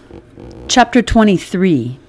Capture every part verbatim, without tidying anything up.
Chapter twenty-three.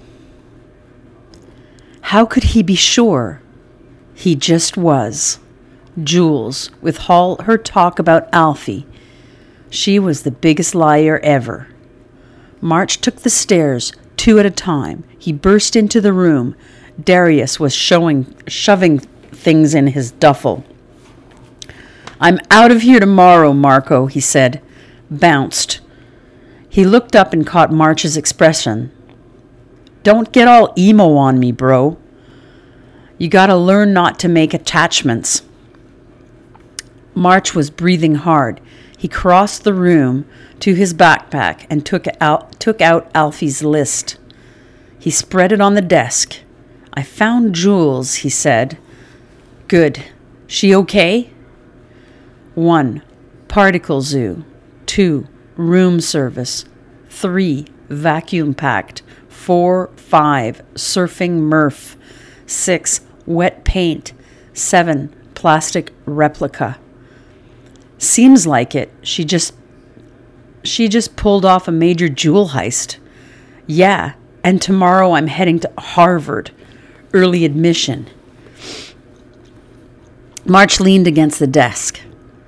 How could he be sure? He just was. Jules, with all her talk about Alfie, she was the biggest liar ever. March took the stairs, two at a time. He burst into the room. Darius was showing, shoving things in his duffel. "I'm out of here tomorrow, Marco," he said. Bounced. He looked up and caught March's expression. "Don't get all emo on me, bro. You gotta learn not to make attachments." March was breathing hard. He crossed the room to his backpack and took out, took out Alfie's list. He spread it on the desk. "I found Jules," he said. "Good. She okay?" One, particle zoo. Two, room service. Three, vacuum packed. Four, five, surfing Murph. Six, wet paint. Seven, plastic replica. Seems like it. She just, she just pulled off a major jewel heist. Yeah, and tomorrow I'm heading to Harvard. Early admission. March leaned against the desk.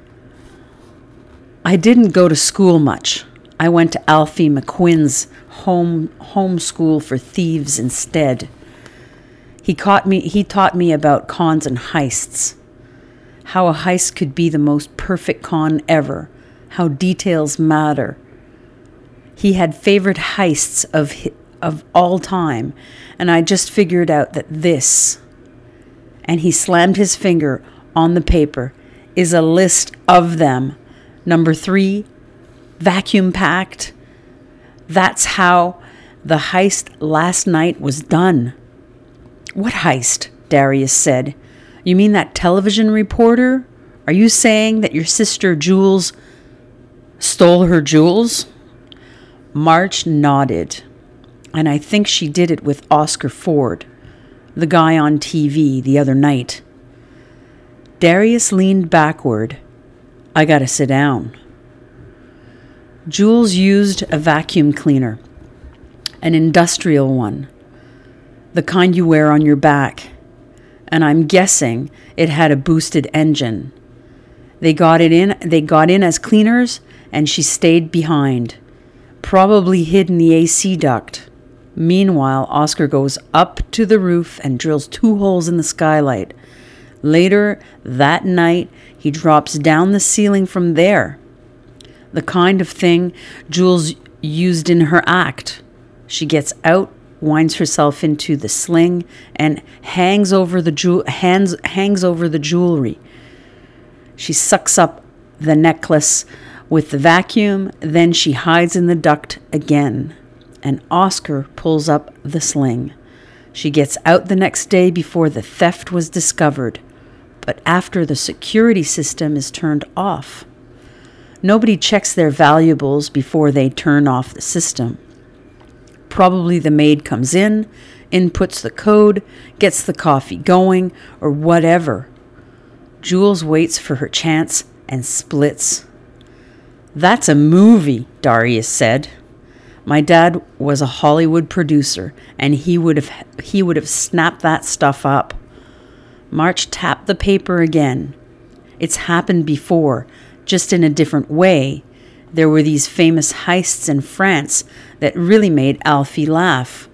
"I didn't go to school much. I went to Alfie McQuinn's home home school for thieves instead. He caught me he taught me about cons and heists. How a heist could be the most perfect con ever. How details matter. He had favorite heists of of all time, and I just figured out that this," and he slammed his finger on the paper, "is a list of them. Number three, vacuum packed. That's how the heist last night was done." "What heist?" Darius said. "You mean that television reporter? Are you saying that your sister Jules stole her jewels?" March nodded. "And I think she did it with Oscar Ford, the guy on T V the other night." Darius leaned backward. "I gotta sit down." Jules used a vacuum cleaner, an industrial one, the kind you wear on your back, and I'm guessing it had a boosted engine. They got it in, they got in as cleaners, and she stayed behind, probably hid in the A C duct. Meanwhile, Oscar goes up to the roof and drills two holes in the skylight. Later that night, he drops down the ceiling from there. The kind of thing Jules used in her act. She gets out, winds herself into the sling, and hangs over the jewel, hands, hangs over the jewelry. She sucks up the necklace with the vacuum, then she hides in the duct again, and Oscar pulls up the sling. She gets out the next day before the theft was discovered, but after the security system is turned off. Nobody checks their valuables before they turn off the system. Probably the maid comes in, inputs the code, gets the coffee going, or whatever. Jules waits for her chance and splits. "That's a movie," Darius said. "My dad was a Hollywood producer, and he would have he would have snapped that stuff up." March tapped the paper again. "It's happened before, just in a different way. There were these famous heists in France that really made Alfie laugh.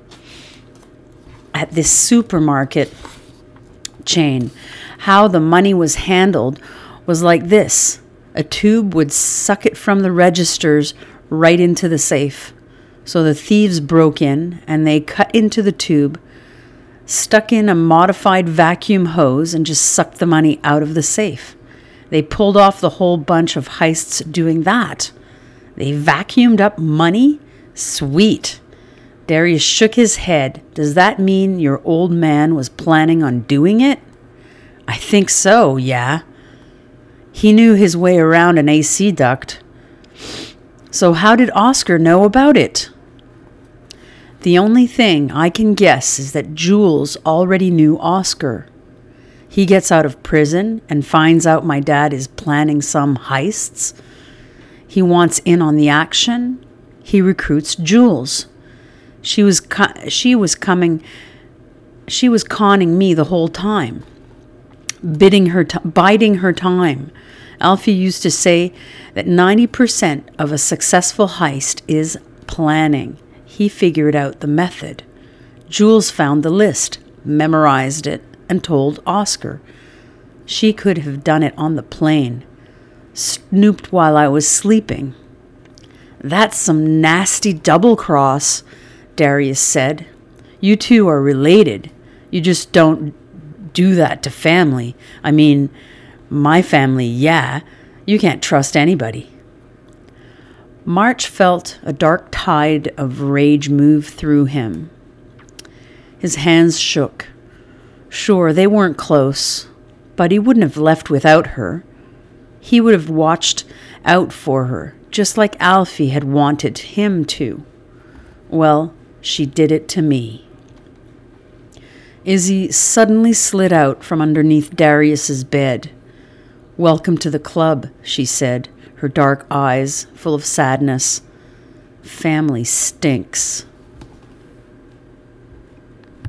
At this supermarket chain, how the money was handled was like this. A tube would suck it from the registers right into the safe. So the thieves broke in and they cut into the tube, stuck in a modified vacuum hose, and just sucked the money out of the safe. They pulled off the whole bunch of heists doing that. They vacuumed up money? Sweet." Darius shook his head. "Does that mean your old man was planning on doing it?" "I think so, yeah. He knew his way around an A C duct." "So how did Oscar know about it?" "The only thing I can guess is that Jules already knew Oscar. He gets out of prison and finds out my dad is planning some heists. He wants in on the action. he recruits Jules. She was co- she was coming she was conning me the whole time, bidding her t- biding her time. Alfie used to say that ninety percent of a successful heist is planning. He figured out the method. Jules found the list, memorized it, and told Oscar. She could have done it on the plane, snooped while I was sleeping. That's some nasty double-cross, Darius said. You two are related. You just don't do that to family. I mean, my family, yeah. You can't trust anybody. March felt a dark tide of rage move through him. His hands shook. Sure, they weren't close, but he wouldn't have left without her. He would have watched out for her, just like Alfie had wanted him to. Well, she did it to me. Izzy suddenly slid out from underneath Darius's bed. Welcome to the club, she said, her dark eyes full of sadness. Family stinks.